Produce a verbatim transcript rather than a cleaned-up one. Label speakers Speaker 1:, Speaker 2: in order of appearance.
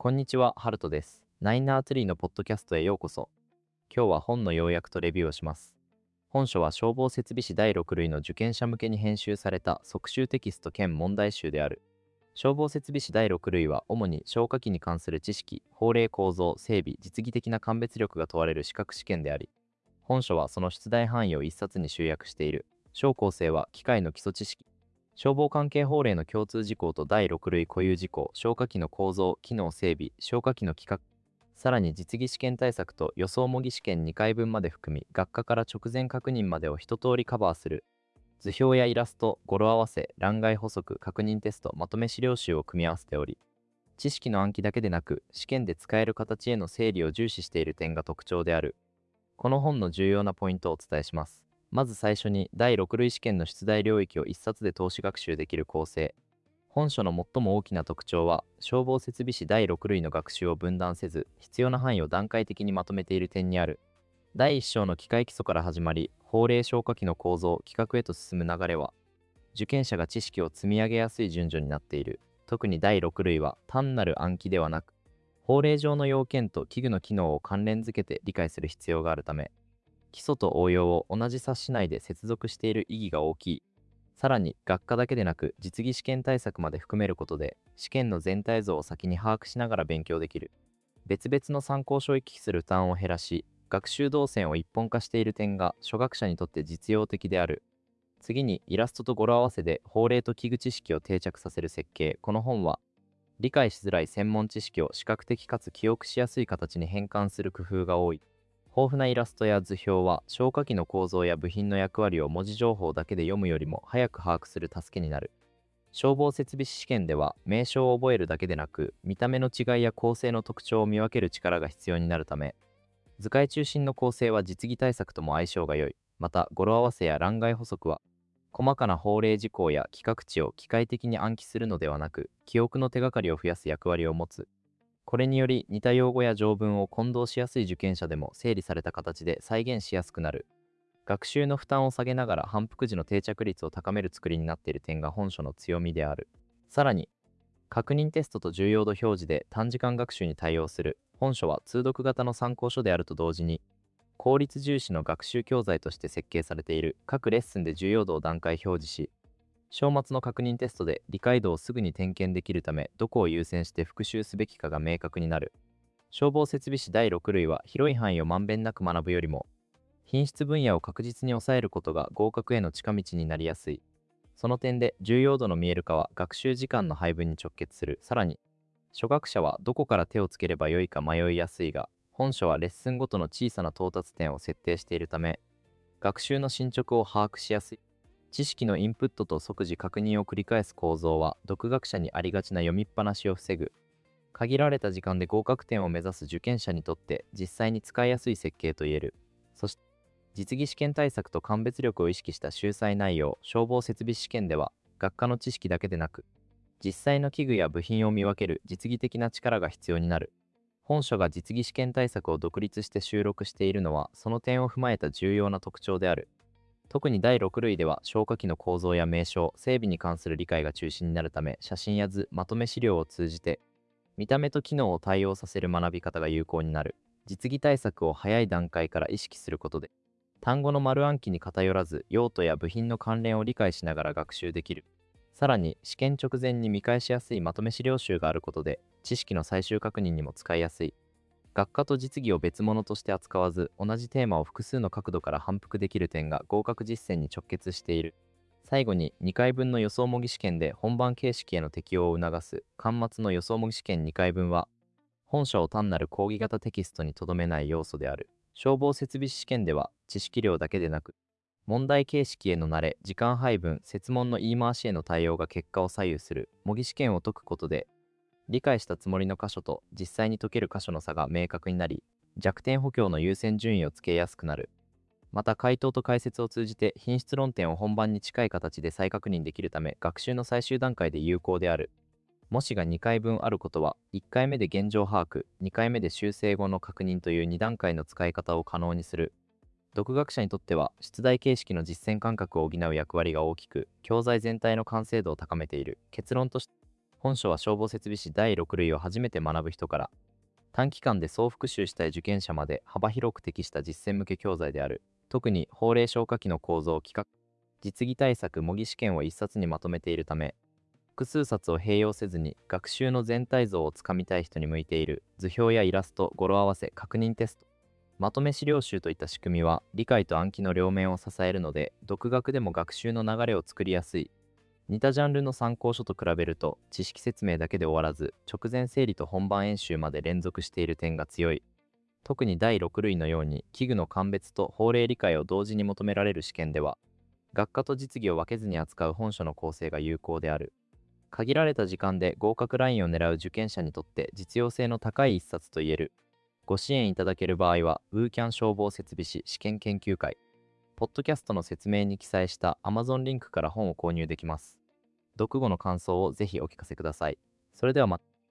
Speaker 1: こんにちは、ハルトです。ナインナーツリーのポッドキャストへようこそ。今日は本の要約とレビューをします。本書は消防設備士だいろく類の受験者向けに編集された即習テキスト兼問題集である。消防設備士だいろく類は主に消火器に関する知識、法令構造、整備、実技的な鑑別力が問われる資格試験であり、本書はその出題範囲を一冊に集約している。小構成は機械の基礎知識、消防関係法令の共通事項とだいろく類固有事項、消火器の構造、機能整備、消火器の規格、さらに実技試験対策と予想模擬試験にかいぶんまで含み、学科から直前確認までを一通りカバーする。図表やイラスト、語呂合わせ、欄外補足、確認テスト、まとめ資料集を組み合わせており、知識の暗記だけでなく、試験で使える形への整理を重視している点が特徴である。この本の重要なポイントをお伝えします。まず最初にだいろく類試験の出題領域を一冊で通し学習できる構成。本書の最も大きな特徴は、消防設備士だいろく類の学習を分断せず、必要な範囲を段階的にまとめている点にある。だいいっ章の機械基礎から始まり、法令消火器の構造、規格へと進む流れは、受験者が知識を積み上げやすい順序になっている。特にだいろく類は単なる暗記ではなく、法令上の要件と器具の機能を関連づけて理解する必要があるため、基礎と応用を同じ冊子内で接続している意義が大きい。さらに、学科だけでなく実技試験対策まで含めることで、試験の全体像を先に把握しながら勉強できる。別々の参考書を行き来する負担を減らし、学習動線を一本化している点が初学者にとって実用的である。次に、イラストと語呂合わせで法令と器具知識を定着させる設計。この本は、理解しづらい専門知識を視覚的かつ記憶しやすい形に変換する工夫が多い。豊富なイラストや図表は消火器の構造や部品の役割を文字情報だけで読むよりも早く把握する助けになる。消防設備士試験では名称を覚えるだけでなく、見た目の違いや構成の特徴を見分ける力が必要になるため、図解中心の構成は実技対策とも相性が良い。また、語呂合わせや欄外補足は細かな法令事項や規格値を機械的に暗記するのではなく、記憶の手がかりを増やす役割を持つ。これにより似た用語や条文を混同しやすい受験者でも整理された形で再現しやすくなる。学習の負担を下げながら反復時の定着率を高める作りになっている点が本書の強みである。さらに、確認テストと重要度表示で短時間学習に対応する。本書は通読型の参考書であると同時に、効率重視の学習教材として設計されている。各レッスンで重要度を段階表示し、章末の確認テストで理解度をすぐに点検できるため、どこを優先して復習すべきかが明確になる。消防設備士だいろく類は広い範囲をまんべんなく学ぶよりも、品質分野を確実に抑えることが合格への近道になりやすい。その点で重要度の見える化は学習時間の配分に直結する。さらに、初学者はどこから手をつければよいか迷いやすいが、本書はレッスンごとの小さな到達点を設定しているため、学習の進捗を把握しやすい。知識のインプットと即時確認を繰り返す構造は、独学者にありがちな読みっぱなしを防ぐ。限られた時間で合格点を目指す受験者にとって実際に使いやすい設計といえる。そして、実技試験対策と鑑別力を意識した秀才内容。消防設備試験では、学科の知識だけでなく、実際の器具や部品を見分ける実技的な力が必要になる。本書が実技試験対策を独立して収録しているのは、その点を踏まえた重要な特徴である。特にだいろく類では消火器の構造や名称、整備に関する理解が中心になるため、写真や図、まとめ資料を通じて、見た目と機能を対応させる学び方が有効になる。実技対策を早い段階から意識することで、単語の丸暗記に偏らず、用途や部品の関連を理解しながら学習できる。さらに、試験直前に見返しやすいまとめ資料集があることで、知識の最終確認にも使いやすい。学科と実技を別物として扱わず、同じテーマを複数の角度から反復できる点が合格実践に直結している。最後に、にかいぶんの予想模擬試験で本番形式への適応を促す巻末の予想模擬試験にかいぶんは、本書を単なる講義型テキストにとどめない要素である。消防設備士試験では、知識量だけでなく、問題形式への慣れ、時間配分、設問の言い回しへの対応が結果を左右する。模擬試験を解くことで、理解したつもりの箇所と実際に解ける箇所の差が明確になり、弱点補強の優先順位をつけやすくなる。また、回答と解説を通じて品質論点を本番に近い形で再確認できるため、学習の最終段階で有効である。模試がにかいぶんあることは、いっかいめで現状把握、にかいめで修正後の確認というに段階の使い方を可能にする。独学者にとっては、出題形式の実践感覚を補う役割が大きく、教材全体の完成度を高めている。結論として、 本書は消防設備士だいろく類を初めて学ぶ人から短期間で総復習したい受験者まで幅広く適した実践向け教材である。特に法令消火器の構造、企画、実技対策、模擬試験を一冊にまとめているため、複数冊を併用せずに学習の全体像をつかみたい人に向いている。図表やイラスト、語呂合わせ、確認テスト、まとめ資料集といった仕組みは理解と暗記の両面を支えるので、独学でも学習の流れを作りやすい。似たジャンルの参考書と比べると、知識説明だけで終わらず、直前整理と本番演習まで連続している点が強い。特にだいろく類のように器具の鑑別と法令理解を同時に求められる試験では、学科と実技を分けずに扱う本書の構成が有効である。限られた時間で合格ラインを狙う受験者にとって実用性の高い一冊と言える。ご支援いただける場合は、ウーキャン消防設備士試験研究会、ポッドキャストの説明に記載した Amazon リンクから本を購入できます。読後の感想をぜひお聞かせください。それではまた。